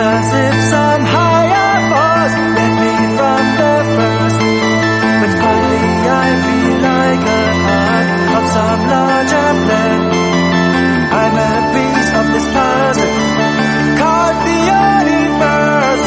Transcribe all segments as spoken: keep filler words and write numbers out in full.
as if some higher force led me from the first. But finally I feel like a part of some larger plan. I'm a piece of this puzzle called the universe.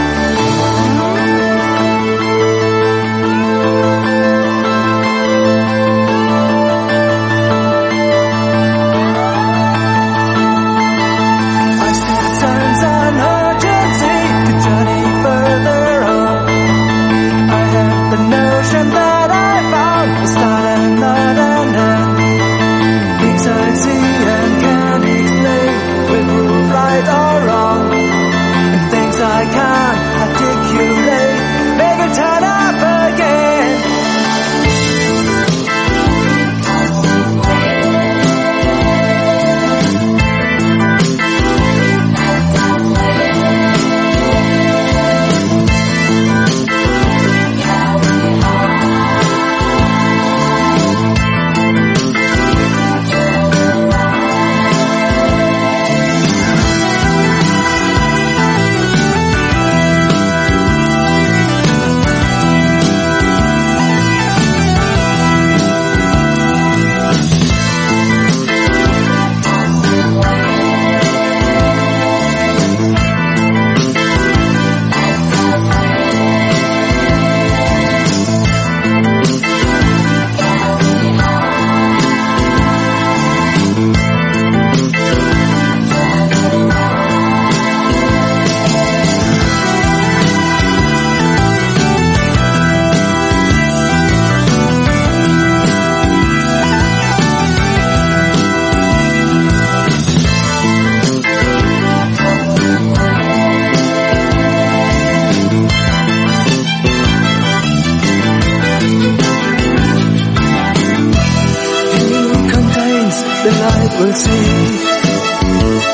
I still sense an urgency to journey further on. I have the notion that I found a start and not an end. Things I see and can't explain will prove right or wrong, and things I can't articulate they will turn up again. The light will see